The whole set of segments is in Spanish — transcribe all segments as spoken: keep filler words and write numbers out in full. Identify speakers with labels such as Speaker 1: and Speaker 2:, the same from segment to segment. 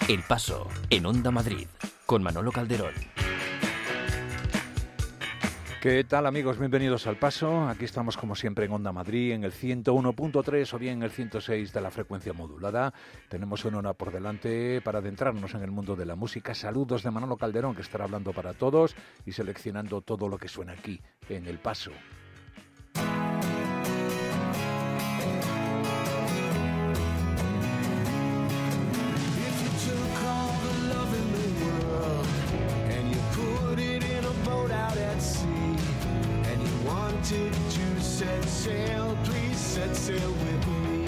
Speaker 1: El Paso, en Onda Madrid, con Manolo Calderón.
Speaker 2: ¿Qué tal, amigos? Bienvenidos al Paso. Aquí estamos como siempre en Onda Madrid, en el ciento uno punto tres o bien en el ciento seis de la frecuencia modulada. Tenemos una hora por delante para adentrarnos en el mundo de la música. Saludos de Manolo Calderón, que estará hablando para todos y seleccionando todo lo que suena aquí, en El Paso.
Speaker 3: To set sail, please set sail with me.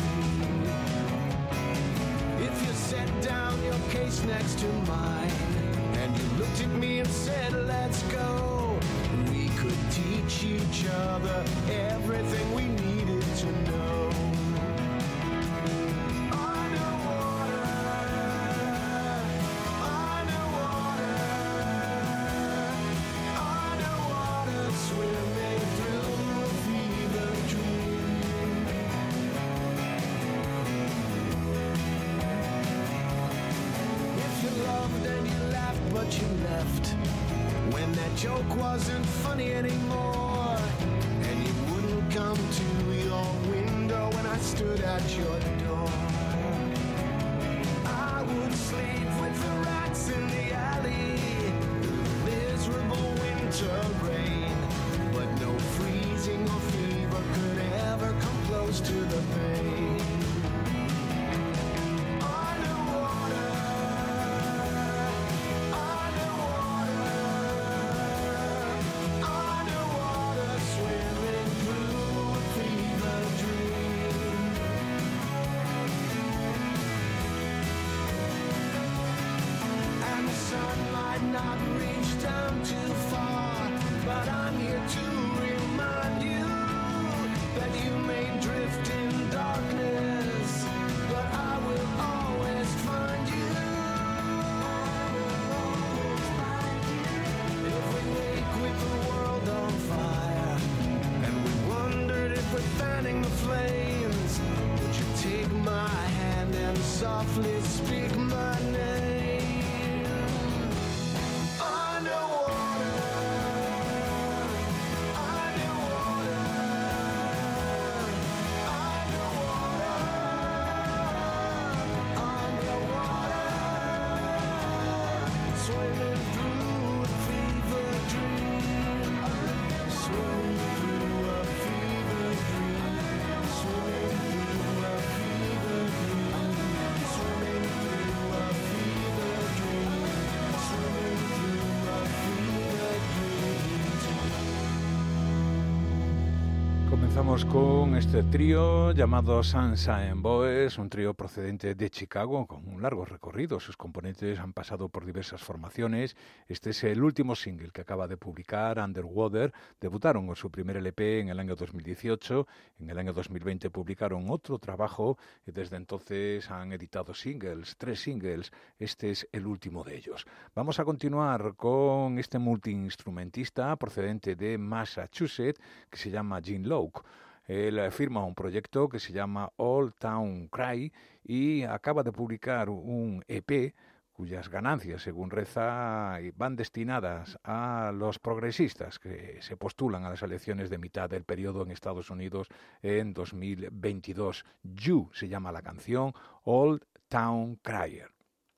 Speaker 3: If you set down your case next to mine and you looked at me and said, let's go, we could teach each other everything we needed to know. Underwater, underwater, underwater, swimming through but you left when that joke wasn't funny anymore, and you wouldn't come to your window when I stood at your door. I would sleep with the rats in the alley through the miserable winter rain, but no freezing or fever could ever come close to the pain. Softly speak my name. Underwater, underwater, underwater, underwater, swimming through a fever dream, swimming through a fever dream, swimming through a fever dream.
Speaker 2: Comenzamos con este trío llamado Sunshine Boys, un trío procedente de Chicago con un largo recorrido. Sus componentes han pasado por diversas formaciones. Este es el último single que acaba de publicar, Underwater. Debutaron con su primer L P en el año dos mil dieciocho. En el año dos mil veinte publicaron otro trabajo y desde entonces han editado singles, tres singles. Este es el último de ellos. Vamos a continuar con este multiinstrumentista procedente de Massachusetts que se llama Gene Loke. Él firma un proyecto que se llama Old Town Cry y acaba de publicar un E P cuyas ganancias, según reza, van destinadas a los progresistas que se postulan a las elecciones de mitad del periodo en Estados Unidos en dos mil veintidós. You se llama la canción, Old Town Crier.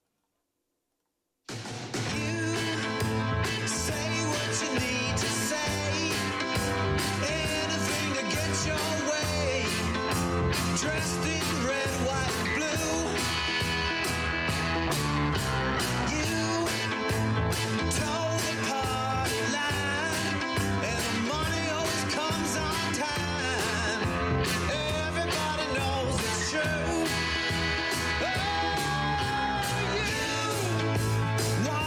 Speaker 4: Dressed in red, white, and blue, you told the party line, and the money always comes on time. Everybody knows it's true. Oh, you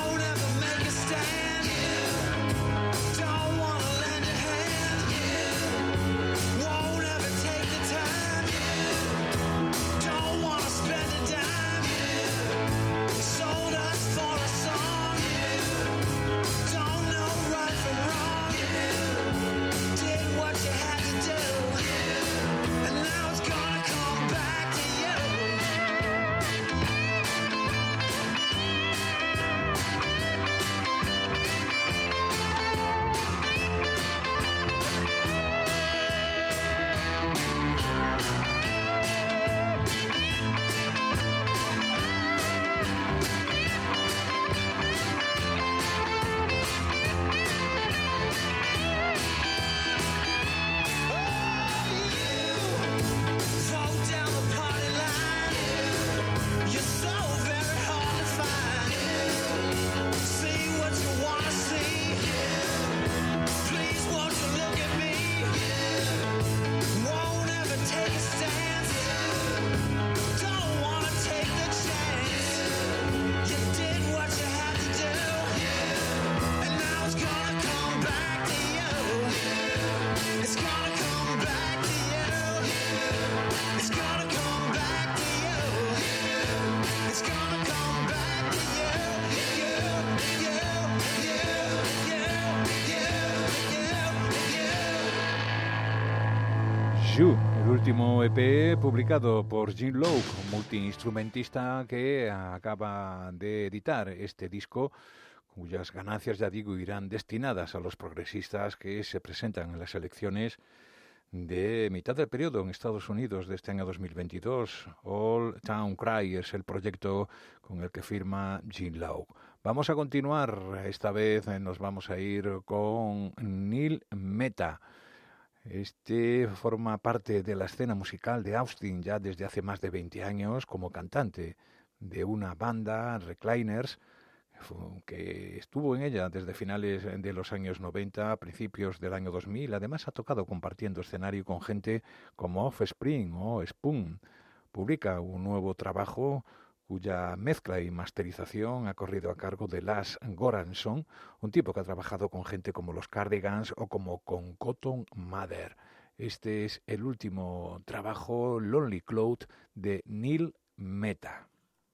Speaker 2: You, el último E P publicado por Jim Lowe, un multiinstrumentista que acaba de editar este disco, cuyas ganancias, ya digo, irán destinadas a los progresistas que se presentan en las elecciones de mitad del periodo en Estados Unidos de este año dos mil veintidós. All Town Cry es el proyecto con el que firma Jim Lowe. Vamos a continuar, esta vez nos vamos a ir con Neil Mehta. Este forma parte de la escena musical de Austin ya desde hace más de veinte años como cantante de una banda, Recliners, que estuvo en ella desde finales de los años noventa, a principios del año dos mil. Además ha tocado compartiendo escenario con gente como Offspring o Spoon. Publica un nuevo trabajo cuya mezcla y masterización ha corrido a cargo de Lars Goransson, un tipo que ha trabajado con gente como los Cardigans o como con Cotton Mather. Este es el último trabajo, Lonely Cloud, de Neil Mehta.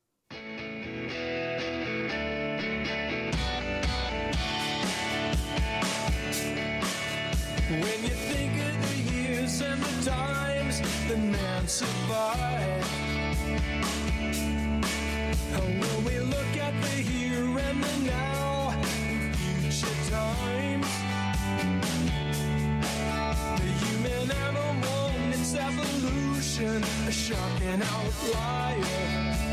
Speaker 3: When you think of the years and the times the man survived, and when we look at the here and the now, future times, the human animal and its evolution, a shocking outlier.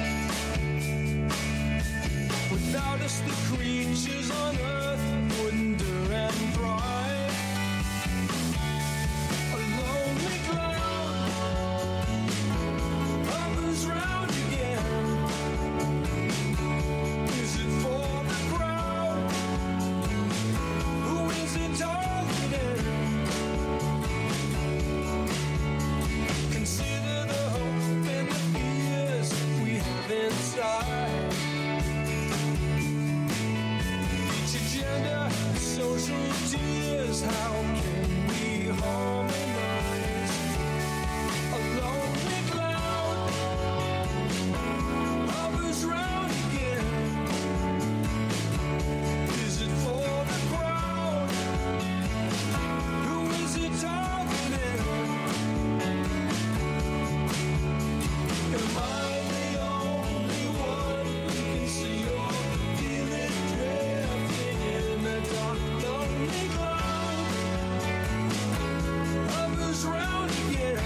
Speaker 3: Without us, the creatures on earth wouldn't endure and thrive. A lonely cloud hovers round again. Is it for the crowd? Who is it targeting? Consider the hope and the fears we have inside. Each agenda, social tears, how can we harmonize? A lonely cloud hovers round again. Is it for the crowd? Who is it targeting? Am I the only one who can see or feel it drifting in the dark? Lonely cloud hovers round again.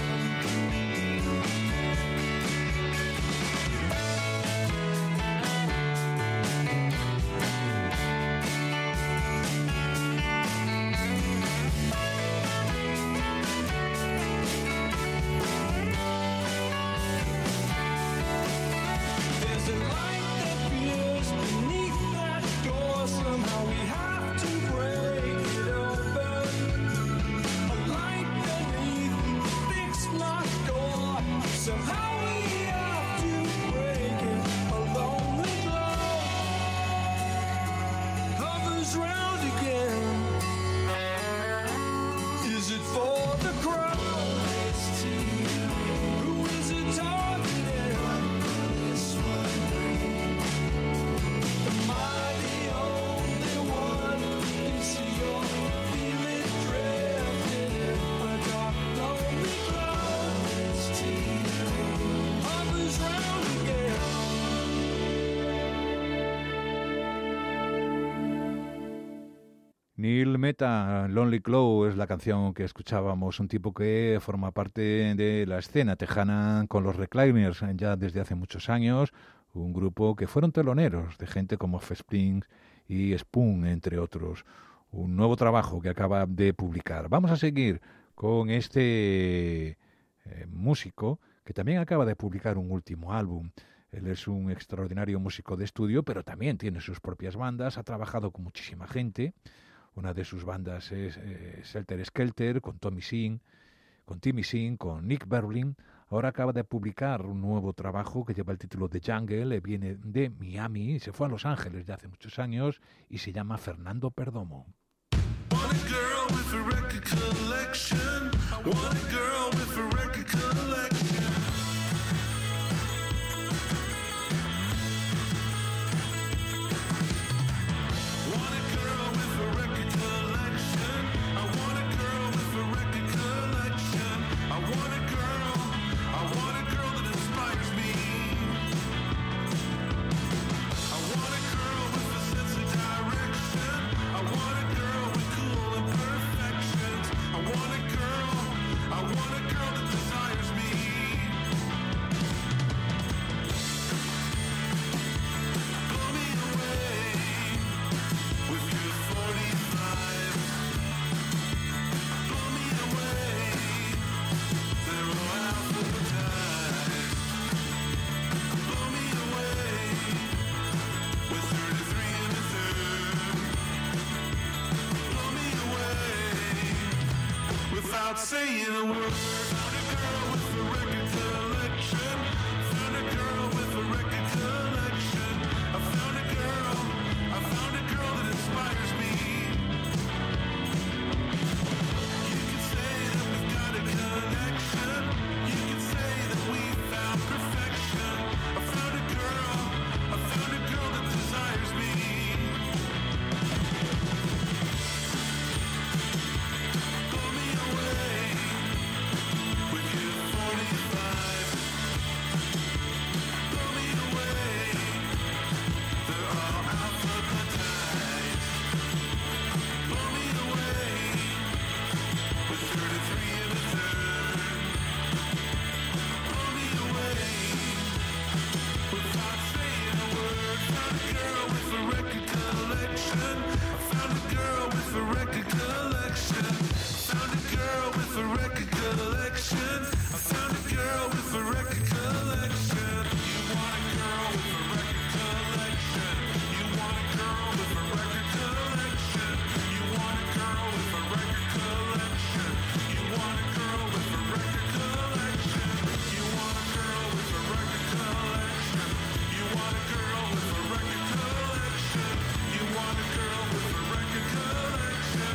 Speaker 3: There's a light that appears beneath that door. Somehow we have to break it open. A light beneath the fixed locked door. Somehow we have to break it. A lonely cloud hovers round again. Is it for the crowd? Who is it targeting? Am I the only one who can see or feel it drifting in a dark, lonely cloud? Hovers round again.
Speaker 2: Neil Mehta, Lonely Cloud es la canción que escuchábamos, un tipo que forma parte de la escena tejana con los Recliners ya desde hace muchos años, un grupo que fueron teloneros de gente como Offspring y Spoon, entre otros. Un nuevo trabajo que acaba de publicar. Vamos a seguir con este eh, músico que también acaba de publicar un último álbum. Él es un extraordinario músico de estudio, pero también tiene sus propias bandas, ha trabajado con muchísima gente. Una de sus bandas es eh, Helter Skelter, con Tommy Singh, con Timmy Singh, con Nick Berlin. Ahora acaba de publicar un nuevo trabajo que lleva el título de Jungle, viene de Miami, se fue a Los Ángeles ya hace muchos años y se llama Fernando Perdomo.
Speaker 4: Want a girl with a record collection. Want a girl with a record collection. Want a girl with a record collection. I want a girl with a record collection. I want without saying a word. Found a girl with a record collection. Found a girl with a record collection. I found a girl, I found a girl that inspires me. You can say that we've got a connection. You can say that we found perfection. I found a girl, I found a girl that desires me. Blow me away with your forty-five. Blow me away, they're all alphabetized. Blow me away with thirty-three and a third. Blow me away without saying a word. Found a girl with a record collection. I found a girl with a record collection. Found a girl with a record collection. I found a girl with a record collection. You want a girl with a record collection. You want a girl with a record collection. You want a girl with a record collection. You want a girl with a record collection. You want a girl with a record collection. You want a girl with a record collection. You want a girl with a record collection.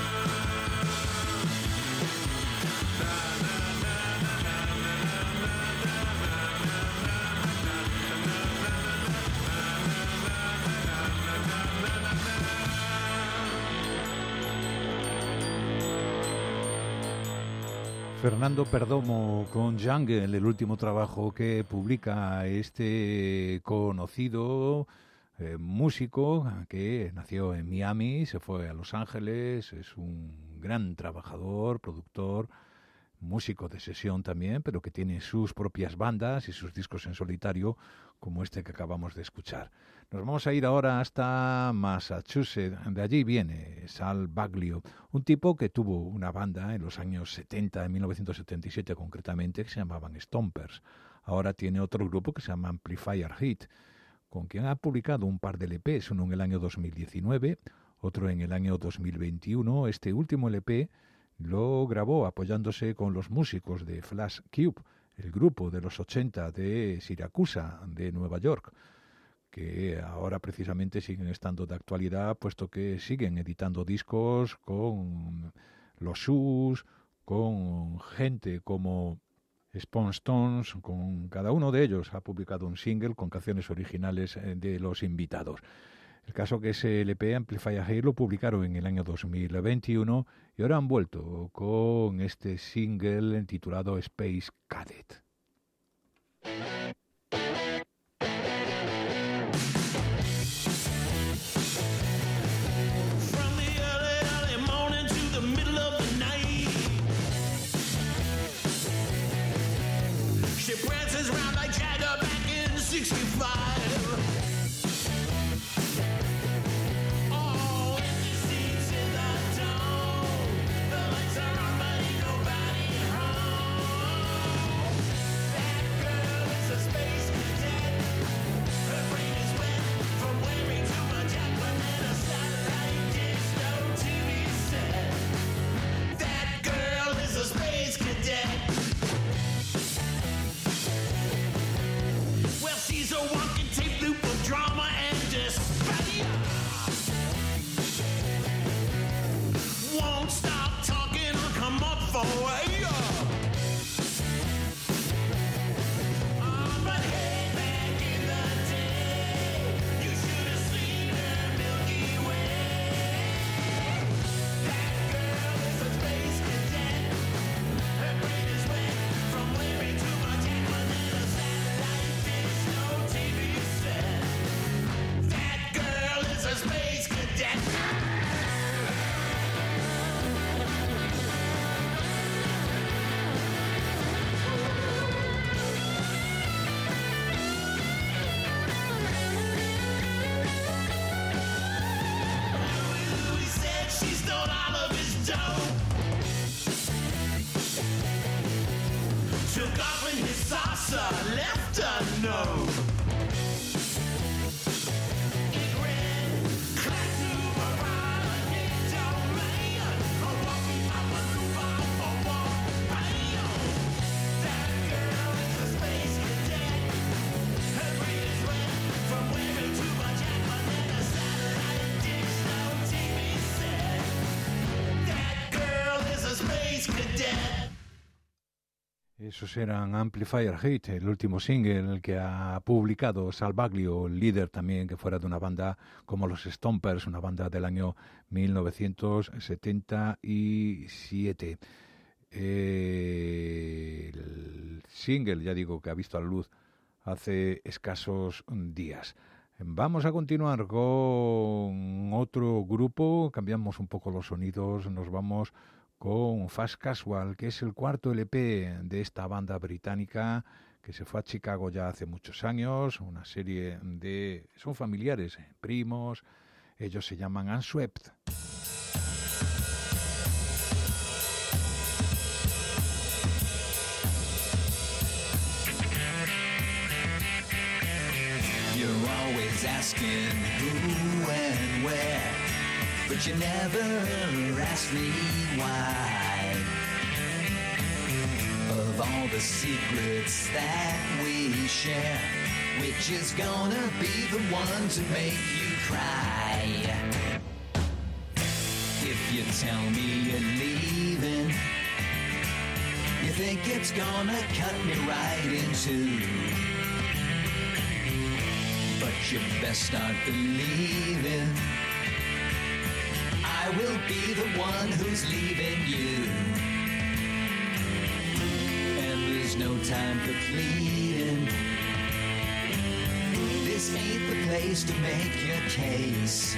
Speaker 2: Fernando Perdomo con Jungle, el último trabajo que publica este conocido eh, músico que nació en Miami, se fue a Los Ángeles, es un gran trabajador, productor, músico de sesión también, pero que tiene sus propias bandas y sus discos en solitario, como este que acabamos de escuchar. Nos vamos a ir ahora hasta Massachusetts. De allí viene Sal Baglio, un tipo que tuvo una banda en los años setenta, en mil novecientos setenta y siete concretamente, que se llamaban Stompers. Ahora tiene otro grupo que se llama Amplifier Hit, con quien ha publicado un par de L Pes, uno en el año dos mil diecinueve, otro en el año dos mil veintiuno. Este último L P lo grabó apoyándose con los músicos de Flash Cube, el grupo de los ochenta de Siracusa, de Nueva York, que ahora precisamente siguen estando de actualidad, puesto que siguen editando discos con los Sus, con gente como Spawn Stones, con cada uno de ellos ha publicado un single con canciones originales de los invitados. El caso que ese L P Amplifier Hit lo publicaron en el año dos mil veintiuno y ahora han vuelto con este single titulado Space Cadet.
Speaker 3: Clack to my right, domain. Walking up a new bar for one. dead.
Speaker 2: Esos eran Amplifier Hate, el último single que ha publicado Sal Baglio, líder también que fuera de una banda como los Stompers, una banda del año mil novecientos setenta y siete. Eh, el single, ya digo, que ha visto la luz hace escasos días. Vamos a continuar con otro grupo, cambiamos un poco los sonidos, nos vamos con Fast Casual, que es el cuarto L P de esta banda británica que se fue a Chicago ya hace muchos años, una serie de... son familiares, primos, ellos se llaman Unswept.
Speaker 3: You're always asking who and where, but you never ask me why. Of all the secrets that we share, which is gonna be the one to make you cry? If you tell me you're leaving, you think it's gonna cut me right in two. But you best start believing I will be the one who's leaving you. And there's no time for pleading. This ain't the place to make your case.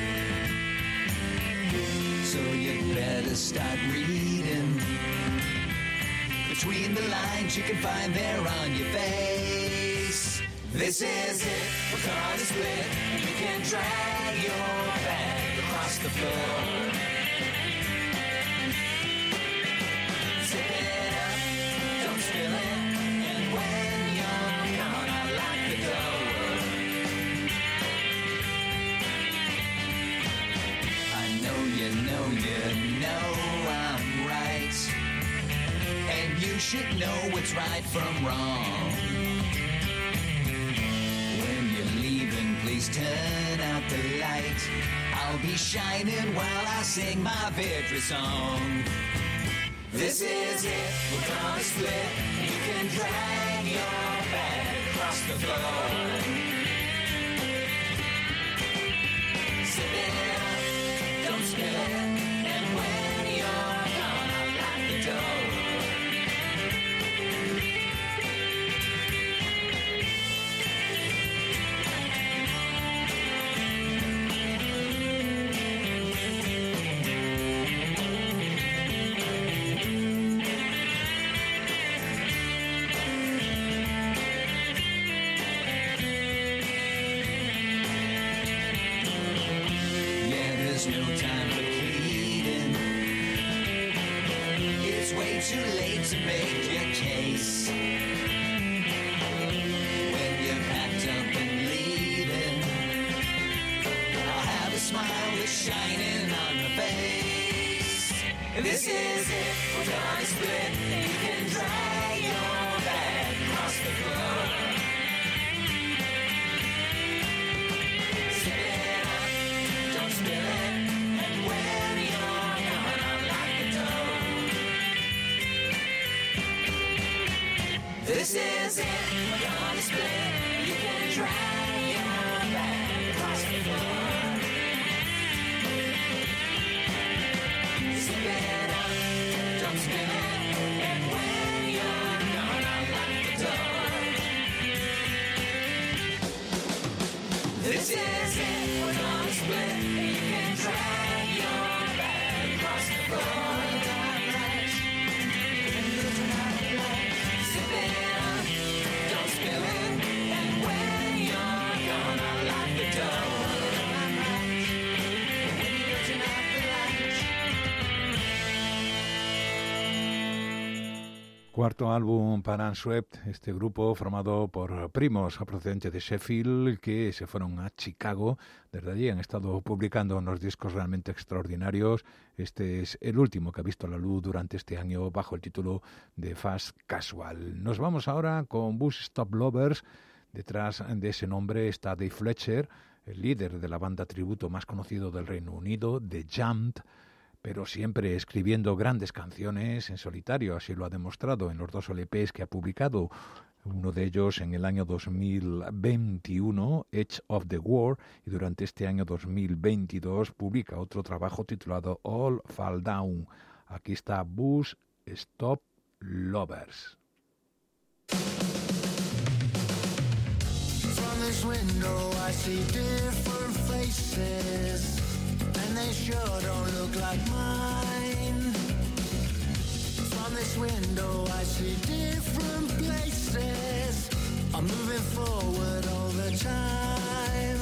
Speaker 3: So you better start reading between the lines you can find there on your face. This is it, we're gonna split. You can drag your bag across the floor. Zip it up, don't spill it. And when you're gone, I'll lock the door. I know you know you know I'm right, and you should know what's right from wrong. Please turn out the light. I'll be shining while I sing my victory song. This is it, we're gonna split. You can drag your bag across the floor. Sip it up, don't spill it. And when you're gone, I'll lock the door. Too late to make your case. When you're packed up and leaving, I'll have a smile that's shining on my face. This is it, we're gonna split. You can drag your bag across the floor. Zip it up, don't spill it. And when you're gone, I'll lock the door. This is it, we're gonna split. You can drag your bag across the floor. Zip it up, don't spill it. And when you're gone, I'll lock the door. This is it, we're gonna split. You can drag your bag across the floor.
Speaker 2: Cuarto álbum para Unswept, este grupo formado por primos procedentes de Sheffield que se fueron a Chicago. Desde allí han estado publicando unos discos realmente extraordinarios. Este es el último que ha visto la luz durante este año bajo el título de Fast Casual. Nos vamos ahora con Bus Stop Lovers. Detrás de ese nombre está Dave Fletcher, el líder de la banda tributo más conocido del Reino Unido, The Jammed. pero siempre escribiendo grandes canciones en solitario, así lo ha demostrado en los dos L Pes que ha publicado, uno de ellos en el año dos mil veintiuno, Edge of the War, y durante este año dos mil veintidós publica otro trabajo titulado All Fall Down. Aquí está Bus Stop Lovers.
Speaker 3: From this window I see different faces, and they sure don't look like mine. From this window I see different places, I'm moving forward all the time.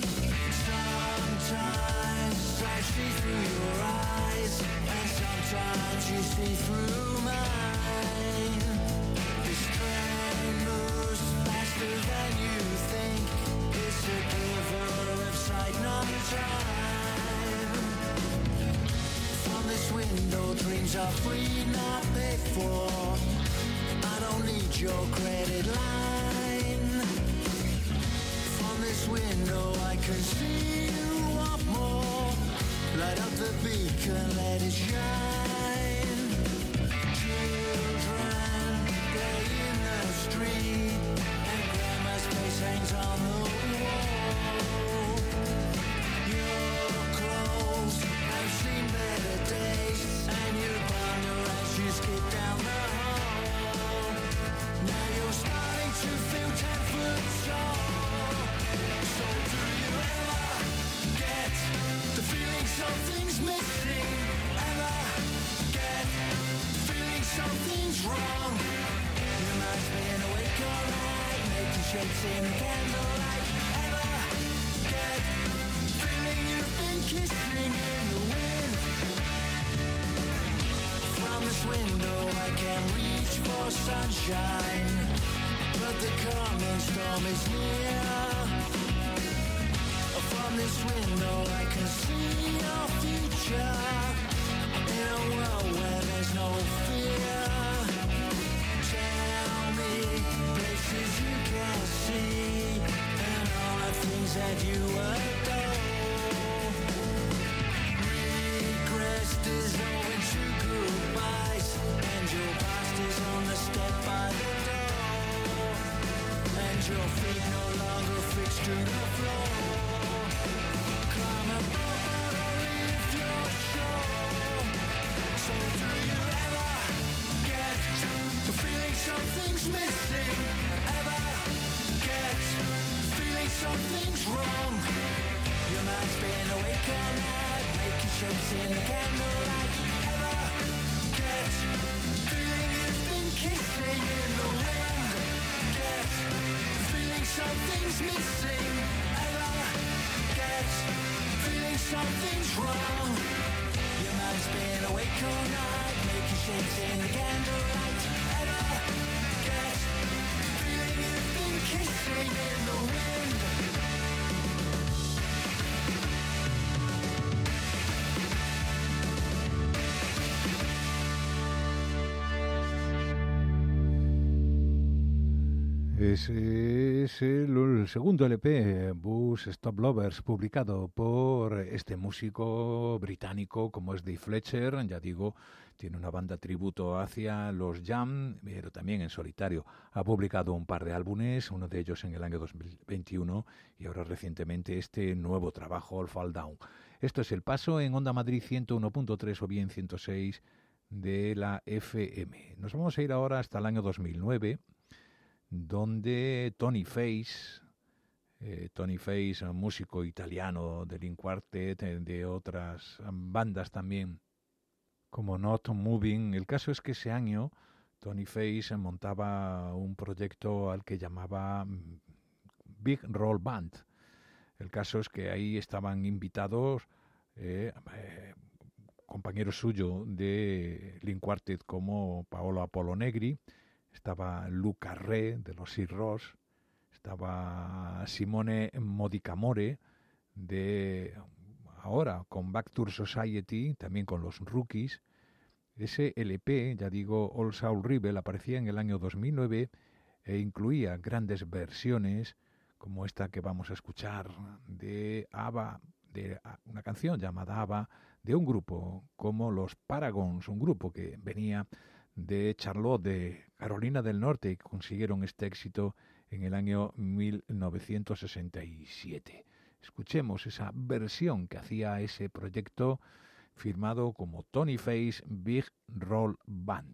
Speaker 3: Sometimes I see through your eyes, and sometimes you see through mine. This train moves faster than you think, it's a giver of sight, not time. From this window dreams are free, not paid for, I don't need your credit line. From this window I can see you want more, light up the beacon, let it shine. Children play in the street, and grandma's face hangs on the wall. Your clothes have seen better days, and you wonder as you skip down the hall. Now you're starting to feel ten foot tall. So do you ever get the feeling something's missing? Ever get the feeling something's wrong? Your mind's been awake all night, making shapes in the candlelight. Ever get the feeling you've been kissing in the wind? From this window I can reach for sunshine, but the coming storm is near. From this window I can see our future, in a world where there's no fear. Tell me places you can see, and all the things that you adore. Regress dissolving to goodbyes, and your past is on the step by the door, and your feet no longer fixed to the floor. Climb above but only if you're sure. So do you ever get the feeling something's missing? Ever get the feeling something's wrong? Your mind's been awake all night, making shapes in the candlelight. Ever get the feeling you've been kissing in the wind? Get the feeling something's missing? Ever get the feeling something's wrong? Your mind's been awake all night, making shapes in the candlelight. Ever get the feeling you've been kissing in the wind?
Speaker 2: Ese es el, el segundo L P, Bus Stop Lovers, publicado por este músico británico como es Dave Fletcher. Ya digo, tiene una banda tributo hacia los Jam, pero también en solitario. Ha publicado un par de álbumes, uno de ellos en el año dos mil veintiuno y ahora recientemente este nuevo trabajo, All Fall Down. Esto es El Paso en Onda Madrid ciento uno punto tres o bien ciento seis de la F M. Nos vamos a ir ahora hasta el año dos mil nueve, donde Tony Face, eh, Tony Face, un músico italiano del Link Quartet, de otras bandas también, como Not Moving. El caso es que ese año Tony Face montaba un proyecto al que llamaba Big Roll Band. El caso es que ahí estaban invitados eh, eh, compañeros suyos de Link Quartet como Paolo Apollo Negri, estaba Luca Re de los Sigur Rós, estaba Simone Modicamore de ahora con Back Tour Society, también con los Rookies. Ese L P, ya digo, All Soul Rebel, aparecía en el año dos mil nueve e incluía grandes versiones como esta que vamos a escuchar de ABBA, de una canción llamada ABBA de un grupo como los Paragons, un grupo que venía de Charlotte, de Carolina del Norte, y consiguieron este éxito en el año mil novecientos sesenta y siete. Escuchemos esa versión que hacía ese proyecto firmado como Tony Face Big Roll Band.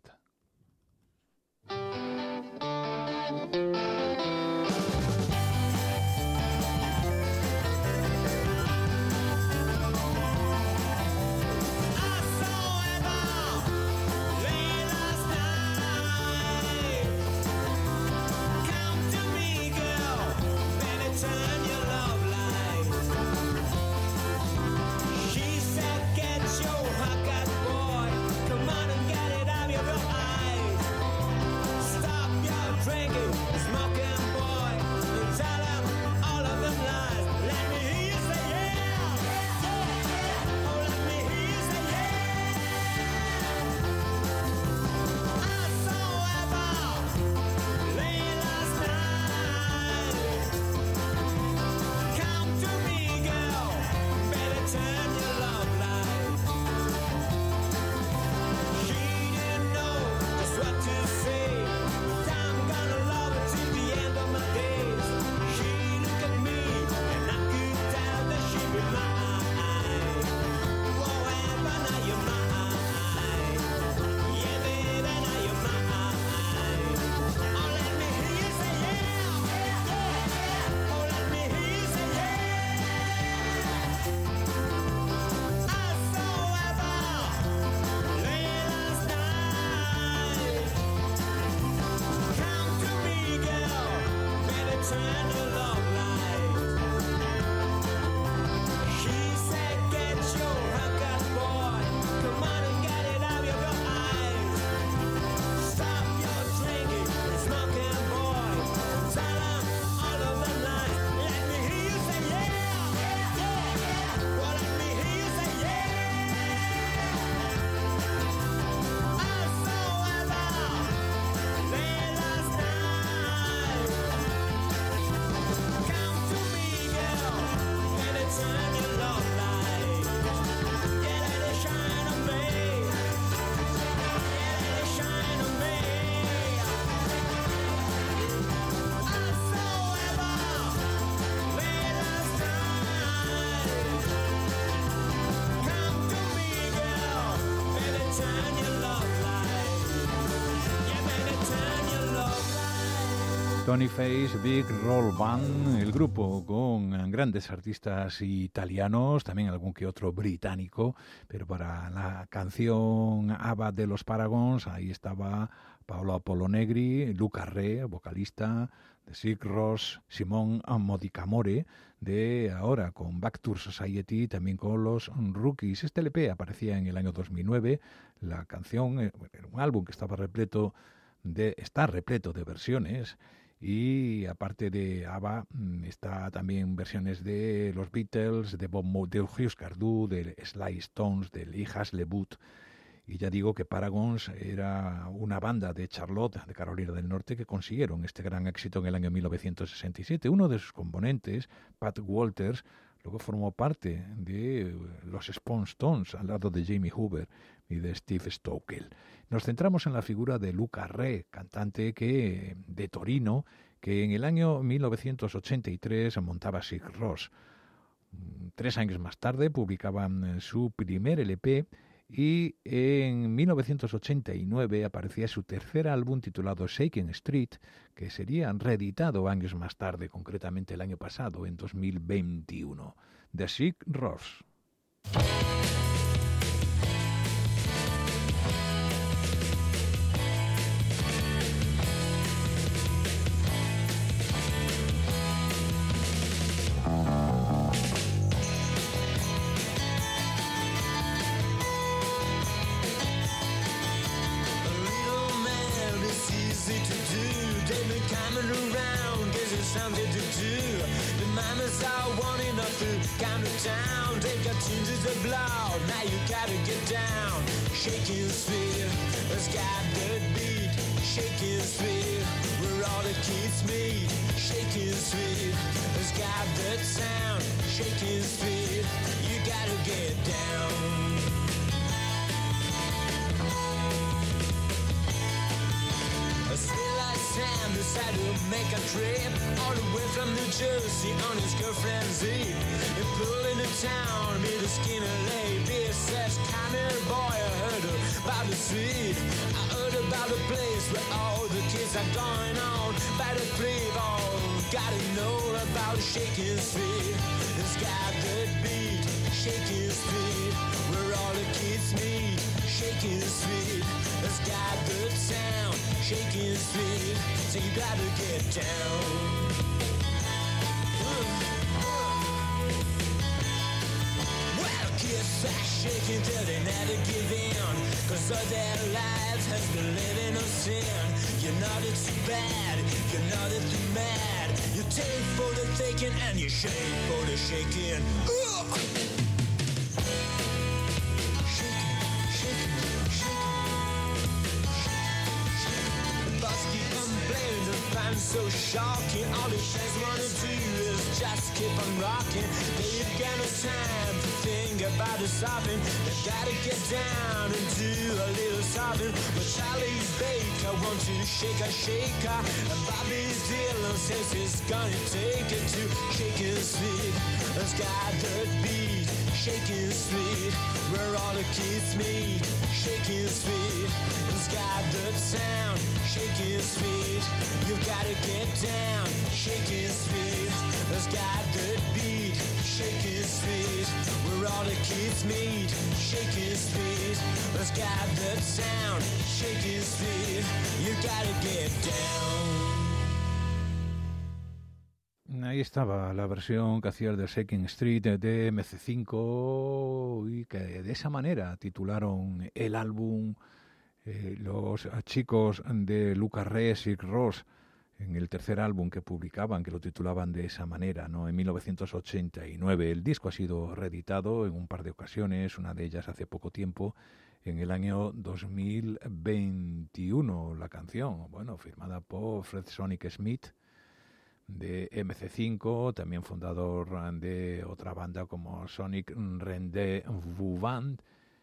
Speaker 2: Tony Face Big Roll Band, el grupo con grandes artistas italianos, también algún que otro británico, pero para la canción ABBA de los Paragons, ahí estaba Paolo Apolonegri, Luca Re, vocalista de Sigur Rós, Simón Modicamore, de ahora con Back to Society, también con los Rookies. Este L P aparecía en el año dos mil nueve, la canción era un álbum que estaba repleto de, está repleto de versiones. Y aparte de ABBA, está también versiones de los Beatles, de Bob Mould, de Hughes Cardew, de Sly Stones, de Lee Haslett. Y ya digo que Paragons era una banda de Charlotte, de Carolina del Norte, que consiguieron este gran éxito en el año mil novecientos sesenta y siete. Uno de sus componentes, Pat Walters, luego formó parte de los Stone Stones, al lado de Jamie Hoover y de Steve Stockel. Nos centramos en la figura de Luca Re, cantante que de Torino, que en el año mil novecientos ochenta y tres montaba Sigur Rós. Tres años más tarde publicaban su primer L P y en mil novecientos ochenta y nueve aparecía su tercer álbum titulado Shaking Street, que sería reeditado años más tarde, concretamente el año pasado, en dos mil veintiuno. The Sigur Rós.
Speaker 3: Shaking Street, it's got the beat. Shaking Street, where all the kids meet. Shaking Street, it's got the sound. Shaking Street, you got gotta get down. A civilized Sam decided to make a trip all the way from New Jersey on his girlfriend's Jeep. He pulled into town, meet a skinny lady. Says, come here, boy, I heard about the street. I heard about the place where all the kids are going on. By the playboy, gotta know about shaking street. It's got that beat, shaking street, where all the kids meet. Shaking street, it's got the sound. Shaking street, so you gotta get down. Well, kids are shaking till they never give in, cause all their lives has been living on sin. You know it's too bad, you know that you're mad. You take for the taking and you shake for the shaking. Ugh! So shocking, all the fans wanna do is just keep on rocking. They've got no time to think about the sobbing. They gotta get down and do a little sobbing. But Charlie's Baker wants to shake a shaker, and Bobby Dylan says he's gonna take it to shaking street. It's got the beat, shaking street, where all the kids meet. Shaking street, it's got the sound. Shaking street, you've gotta get down. Shaking street, it's got the beat. Shaking street, where all the kids meet. Shaking street, it's got the sound. Shaking street, you gotta get down.
Speaker 2: Ahí estaba la versión que hacía de Shaking Street de M C cinco y que de esa manera titularon el álbum eh, los chicos de Luca Re, Sick Ross, en el tercer álbum que publicaban, que lo titulaban de esa manera, ¿no? En mil novecientos ochenta y nueve. El disco ha sido reeditado en un par de ocasiones, una de ellas hace poco tiempo, en el año dos mil veintiuno, la canción, bueno, firmada por Fred Sonic Smith, de M C cinco, también fundador de otra banda como Sonic Rendezvous Band,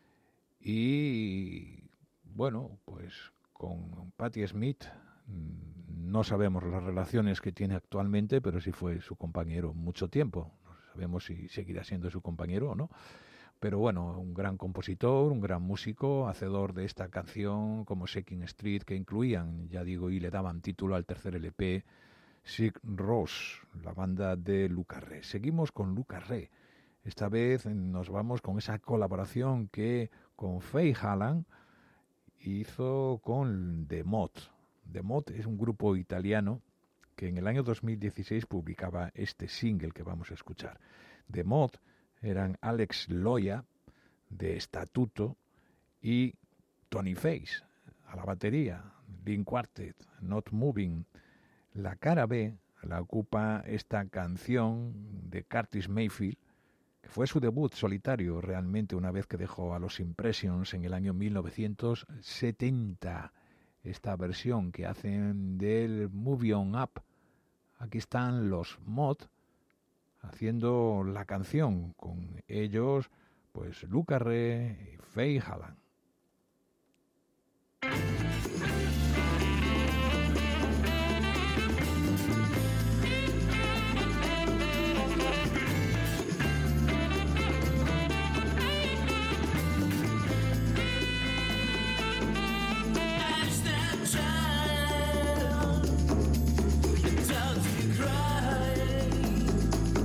Speaker 2: y bueno, pues con Patti Smith no sabemos las relaciones que tiene actualmente, pero sí fue su compañero mucho tiempo. No sabemos si seguirá siendo su compañero o no. Pero bueno, un gran compositor, un gran músico, hacedor de esta canción como Shaking Street, que incluían, ya digo, y le daban título al tercer L P, Sick Ross, la banda de Luca Re. Seguimos con Luca Re. Esta vez nos vamos con esa colaboración que con Faye Hallan hizo con The Mod. The Mod es un grupo italiano que en el año dos mil dieciséis publicaba este single que vamos a escuchar. The Mod eran Alex Loya, de Estatuto, y Tony Face, a la batería, Link Quartet, Not Moving. La cara B la ocupa esta canción de Curtis Mayfield, que fue su debut solitario realmente una vez que dejó a los Impressions en el año mil novecientos setenta. Esta versión que hacen del Move On Up. Aquí están los Mod haciendo la canción, con ellos pues Luca Re y Faye Hallan.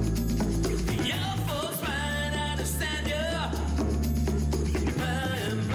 Speaker 4: Your folks might understand you, but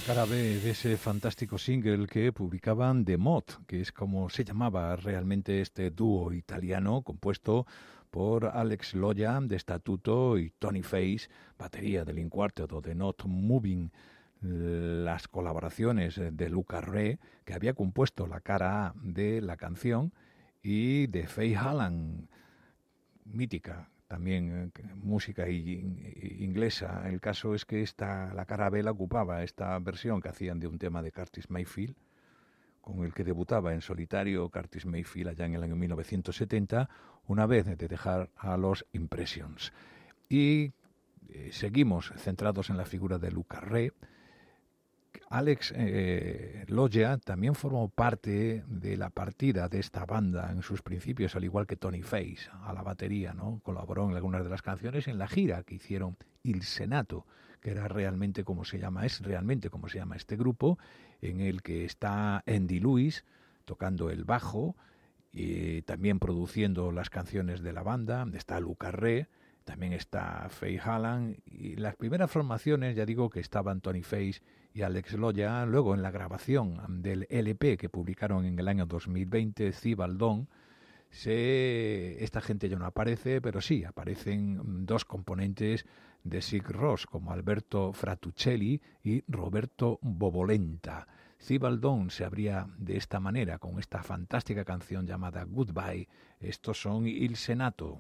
Speaker 2: cara B de ese fantástico single que publicaban The Mod, que es como se llamaba realmente este dúo italiano compuesto por Alex Loya de Statuto y Tony Face, batería del Inquarteto de Not Moving. Las colaboraciones de Luca Re, que había compuesto la cara A de la canción, y de Faye Hallan, mítica también eh, música y, y, inglesa. El caso es que esta, la cara B la ocupaba esta versión que hacían de un tema de Curtis Mayfield, con el que debutaba en solitario Curtis Mayfield allá en el año mil novecientos setenta, una vez de dejar a los Impressions. Y eh, seguimos centrados en la figura de Luca Re. Alex eh, Loya también formó parte de la partida de esta banda en sus principios, al igual que Tony Face a la batería, ¿no? Colaboró en algunas de las canciones en la gira que hicieron Il Senato, que era realmente como se llama, es realmente como se llama este grupo, en el que está Andy Lewis tocando el bajo y también produciendo las canciones de la banda. Está Luca Re, también está Faye Hallan, y las primeras formaciones, ya digo, que estaban Tony Face y Alex Loya. Luego en la grabación del L P que publicaron en el año dos mil veinte, Cibaldón, se... esta gente ya no aparece, pero sí aparecen dos componentes de Sigur Rós, como Alberto Fratuccelli y Roberto Bobolenta. Cibaldón se abría de esta manera con esta fantástica canción llamada Goodbye. Estos son Il Senato.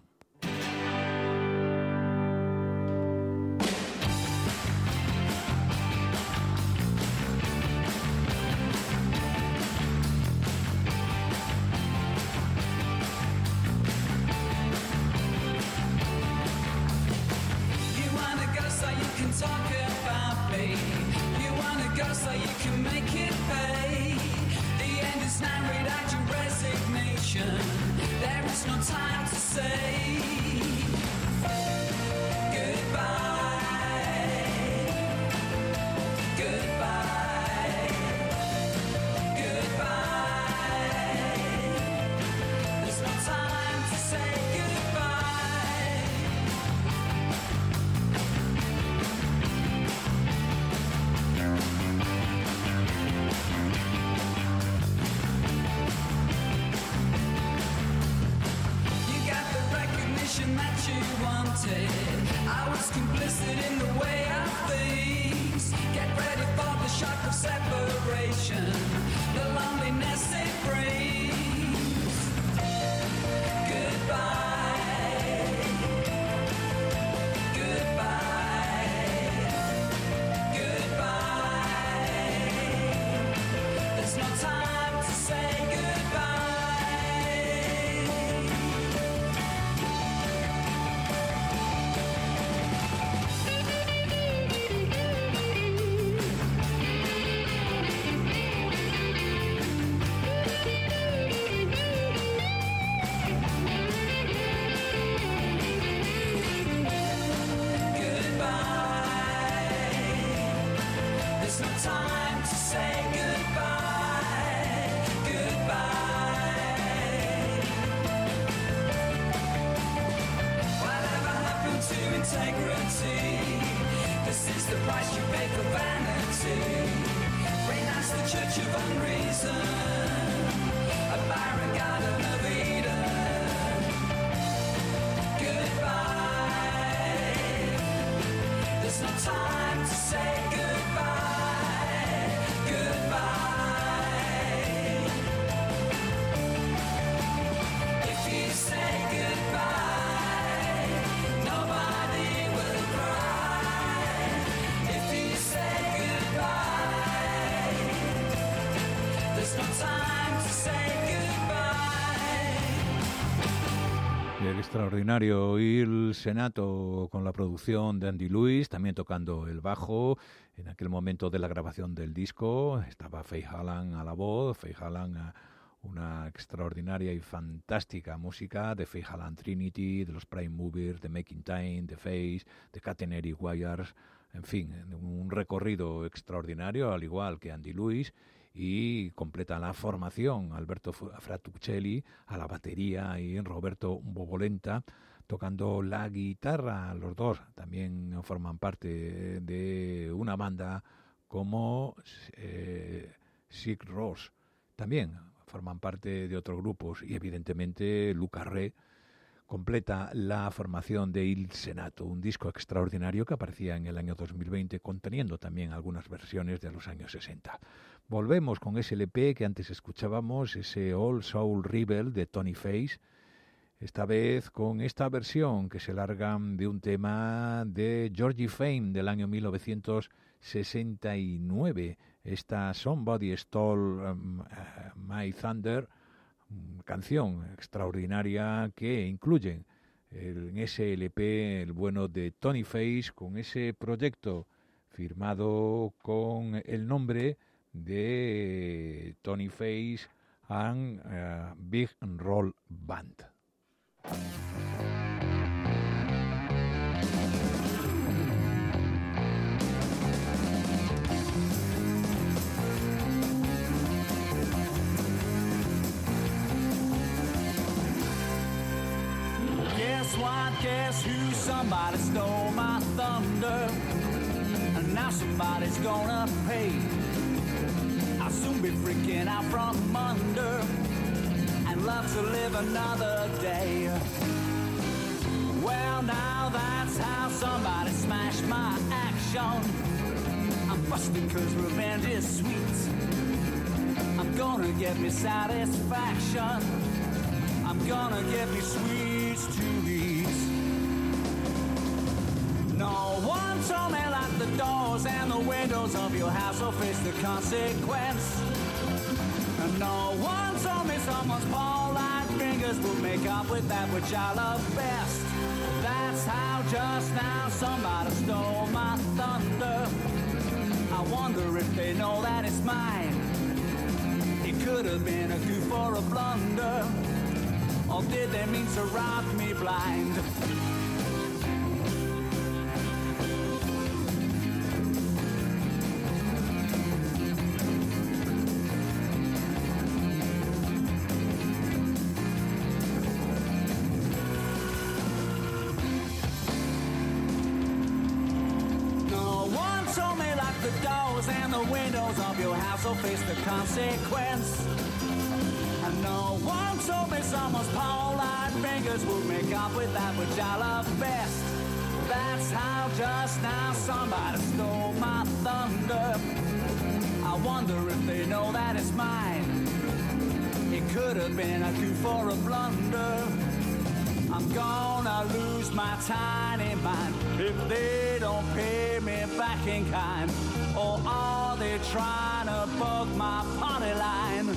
Speaker 2: Extraordinario Il Senato con la producción de Andy Lewis, también tocando el bajo. En aquel momento de la grabación del disco estaba Faye Hallan a la voz, Faye Hallan, una extraordinaria y fantástica música de Faye Hallan Trinity, de los Prime Movers, de Making Time, de Face, de Catenary Wires, en fin, un recorrido extraordinario, al igual que Andy Lewis. Y completa la formación Alberto Fratuccelli a la batería y Roberto Bobolenta tocando la guitarra. Los dos también forman parte de una banda como eh, Sigur Rós. También forman parte de otros grupos y evidentemente Luca Re completa la formación de Il Senato, un disco extraordinario que aparecía en el año dos mil veinte, conteniendo también algunas versiones de los años sesenta. Volvemos con ese L P que antes escuchábamos, ese All Soul Rebel de Tony Face, esta vez con esta versión que se larga de un tema de Georgie Fame del año mil novecientos sesenta y nueve, esta Somebody Stole um, uh, My Thunder, canción extraordinaria que incluye el, en ese L P el bueno de Tony Face, con ese proyecto firmado con el nombre de Tony Face and uh, Big Roll Band.
Speaker 5: Guess what? Guess who? Somebody stole my thunder, and now somebody's gonna pay. I'll soon be freaking out from under, and love to live another day. Well, now that's how somebody smashed my action. I'm busting 'cause revenge is sweet. I'm gonna get me satisfaction. I'm gonna get me sweets to eat. No one told me lock the doors and the windows of your house or face the consequence. And no one told me someone's paw-like fingers will make up with that which I love best. That's how just now somebody stole my thunder. I wonder if they know that it's mine. It could have been a goof or a blunder. Or did they mean to rob me blind? No one told me lock the doors and the windows of your house or face the consequence. And no one told me someone's paw-like fingers would make up with that which I love best. That's how just now somebody stole my thunder. I wonder if they know that it's mine. It could have been a goof or a blunder. I'm gonna lose my tiny mind if they don't pay me back in kind. Or are they trying to bug my party line?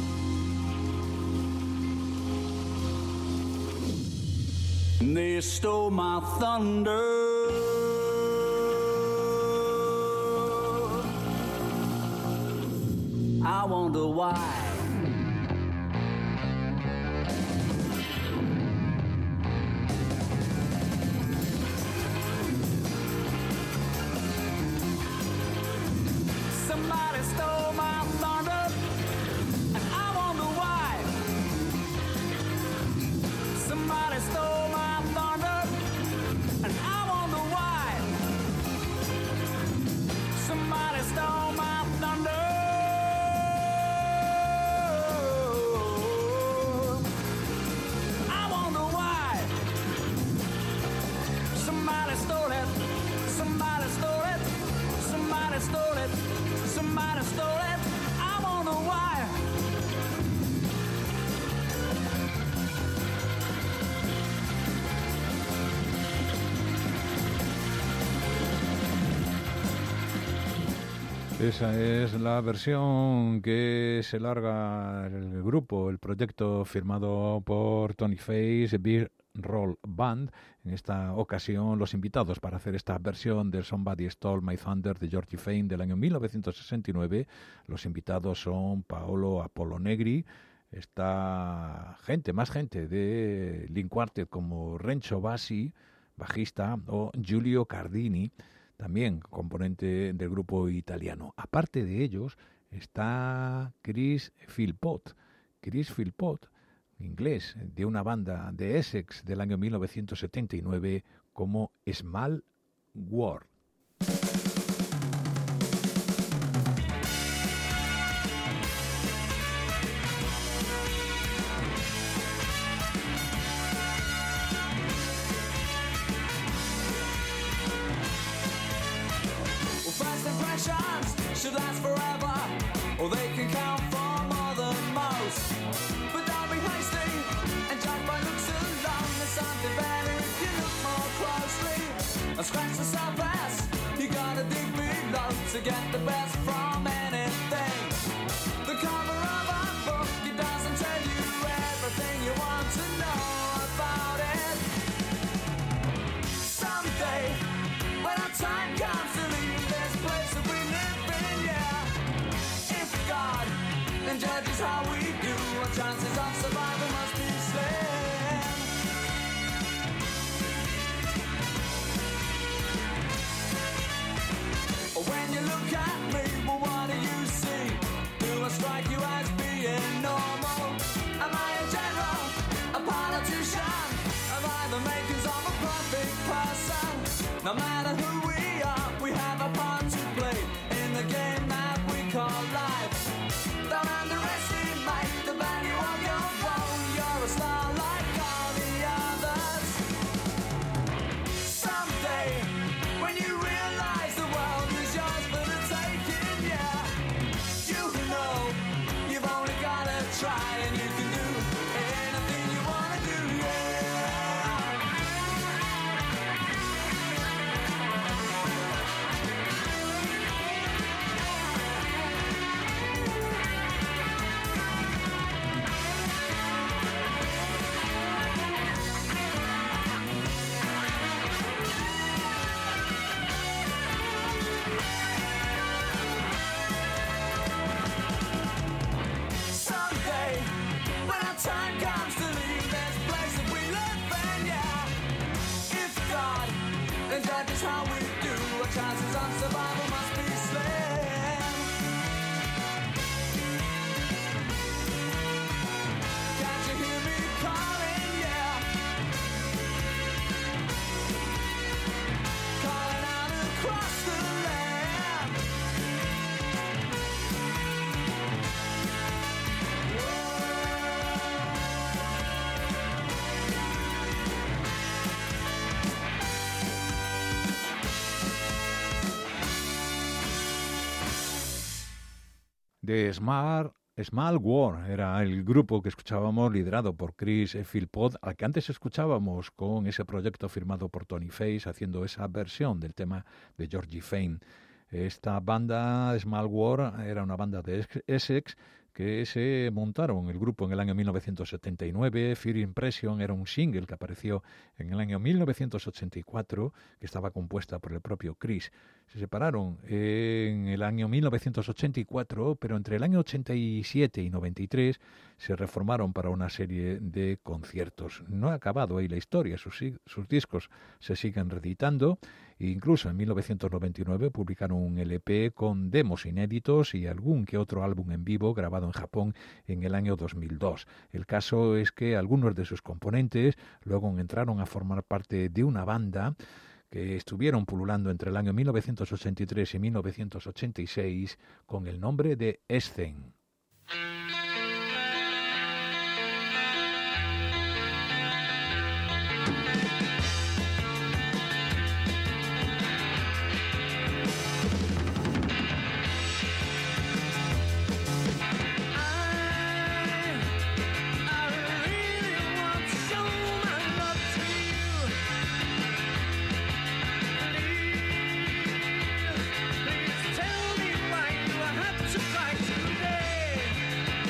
Speaker 5: They stole my thunder. I wonder why. Somebody stole my thunder, and I wonder why. Somebody stole my thunder, and I wonder why. Somebody stole my thunder. I wonder why. Somebody stole it. Somebody stole it. Somebody stole it. Somebody stole it. I wonder why.
Speaker 2: Esa es la versión que se larga el grupo, el proyecto firmado por Tony Face, Big Roll Band. En esta ocasión, los invitados para hacer esta versión de Somebody Stole My Thunder de Georgie Fame del año mil novecientos sesenta y nueve. Los invitados son Paolo Apollo Negri, está gente, más gente de Link Quartet como Renzo Bassi, bajista, o Giulio Cardini, también componente del grupo italiano. Aparte de ellos está Chris Philpott. Chris Philpott, inglés, de una banda de Essex del año mil novecientos setenta y nueve como Small World.
Speaker 5: scratch the surface. You gotta dig below to get the best from anything. The cover of a book, it doesn't tell you everything you want to know about it. Someday, when our time comes to leave this place that we live in, yeah. If God then judges how we do, our chances of survival must be slim. When you look at me, well, what do you see? Do I strike you as being normal? Am I a general, a politician? Have I the makings of a perfect person? No matter who we are, we have a part to play in the game that we call life. Don't underestimate the value of your role. You're a star like all the others. Someday, when you realize the world is yours for the taking, yeah, you know you've only gotta try and you can do anything you wanna do, yeah. Someday, when our time comes to leave this place that we live in, yeah. If God then judges how we do, our chances of survival must be slim. Can't you hear me calling, yeah? Calling out across the land.
Speaker 2: De Smart, Small World era el grupo que escuchábamos liderado por Chris Philpott, al que antes escuchábamos con ese proyecto firmado por Tony Face haciendo esa versión del tema de Georgie Fame. Esta banda, Small World, era una banda de Essex que se montaron el grupo en el año mil novecientos setenta y nueve. Fear Impression era un single que apareció en el año mil novecientos ochenta y cuatro, que estaba compuesta por el propio Chris. Se separaron en el año mil novecientos ochenta y cuatro, pero entre el año ochenta y siete y noventa y tres se reformaron para una serie de conciertos. No ha acabado ahí la historia, sus, sus discos se siguen reeditando. Incluso en mil novecientos noventa y nueve publicaron un L P con demos inéditos y algún que otro álbum en vivo grabado en Japón en el año dos mil dos. El caso es que algunos de sus componentes luego entraron a formar parte de una banda que estuvieron pululando entre el año mil novecientos ochenta y tres y mil novecientos ochenta y seis con el nombre de Escen.
Speaker 3: Tell me why you have to fight today.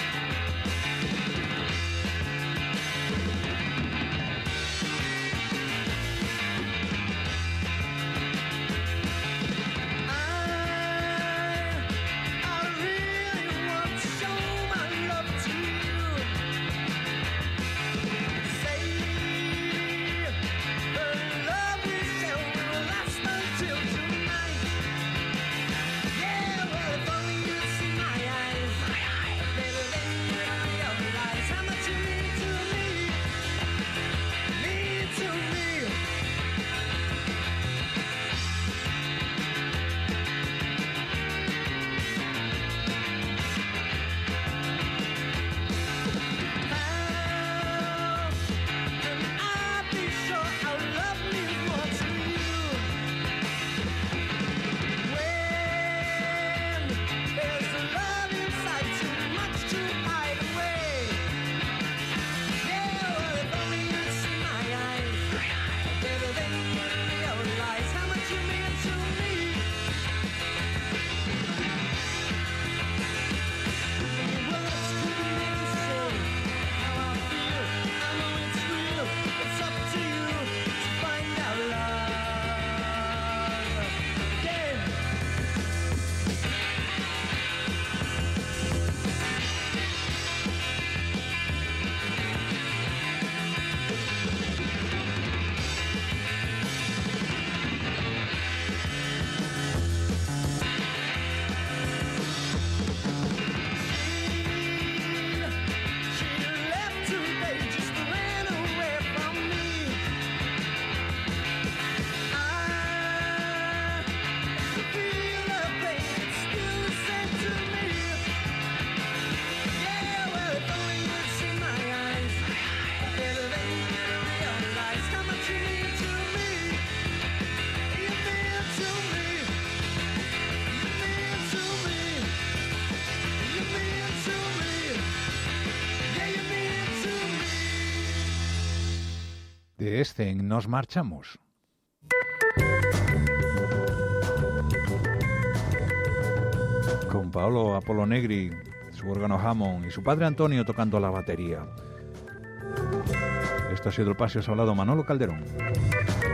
Speaker 2: de este Nos Marchamos. Con Paolo Apollo Negri, su órgano Hammond y su padre Antonio tocando la batería. Esto ha sido El Paseo, os ha hablado Manolo Calderón.